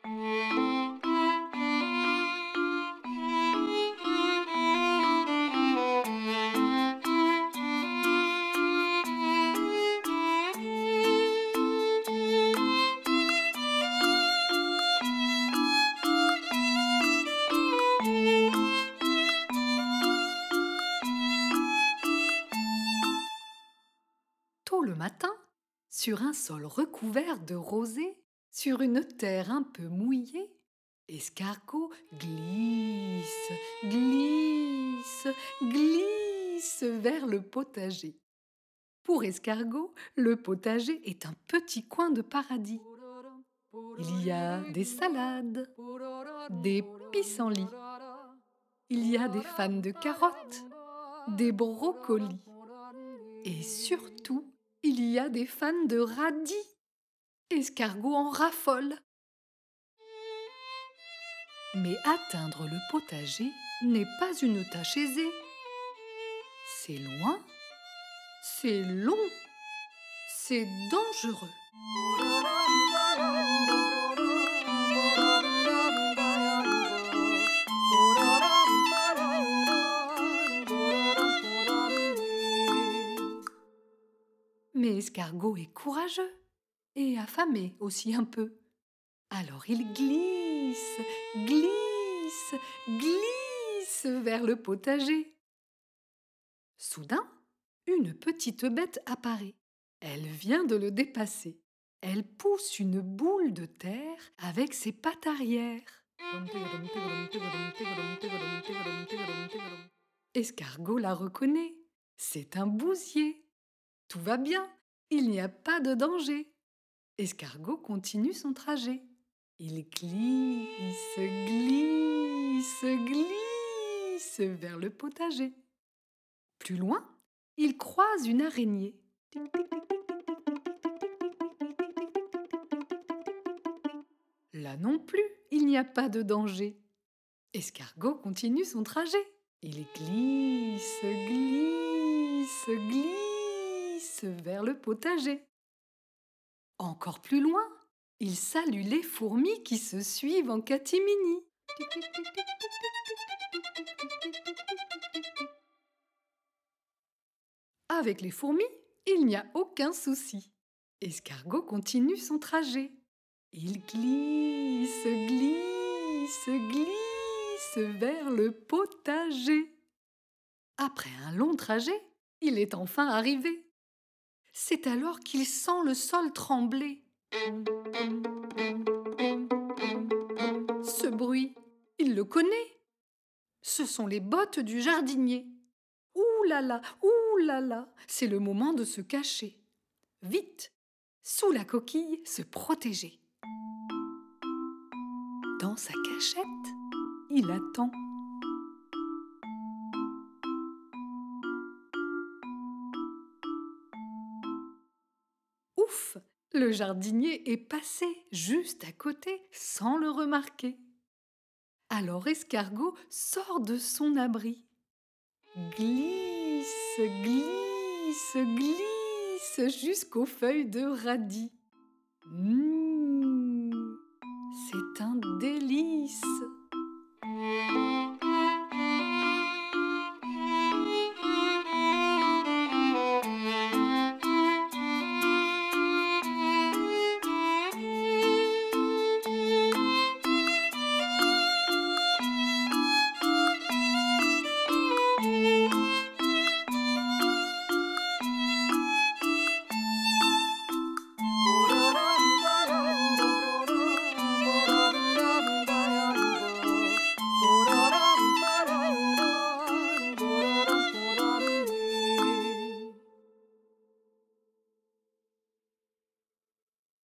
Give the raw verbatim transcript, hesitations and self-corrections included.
Tôt le matin, sur un sol recouvert de rosée, sur une terre un peu mouillée, Escargot glisse, glisse, glisse vers le potager. Pour Escargot, le potager est un petit coin de paradis. Il y a des salades, des pissenlits, il y a des fans de carottes, des brocolis et surtout, il y a des fans de radis. Escargot en raffole. Mais atteindre le potager n'est pas une tâche aisée. C'est loin, c'est long, c'est dangereux. Mais Escargot est courageux et affamé aussi un peu. Alors il glisse, glisse, glisse vers le potager. Soudain, une petite bête apparaît. Elle vient de le dépasser. Elle pousse une boule de terre avec ses pattes arrière. Escargot la reconnaît. C'est un bousier. Tout va bien, il n'y a pas de danger. Escargot continue son trajet. Il glisse, glisse, glisse vers le potager. Plus loin, il croise une araignée. Là non plus, il n'y a pas de danger. Escargot continue son trajet. Il glisse, glisse, glisse vers le potager. Encore plus loin, il salue les fourmis qui se suivent en catimini. Avec les fourmis, il n'y a aucun souci. Escargot continue son trajet. Il glisse, glisse, glisse vers le potager. Après un long trajet, il est enfin arrivé. C'est alors qu'il sent le sol trembler. Ce bruit, il le connaît. Ce sont les bottes du jardinier. Ouh là là, ouh là là, c'est le moment de se cacher. Vite, sous la coquille, se protéger. Dans sa cachette, il attend. Ouf, le jardinier est passé juste à côté sans le remarquer. Alors Escargot sort de son abri. Glisse, glisse, glisse jusqu'aux feuilles de radis. Mmh, c'est un délice.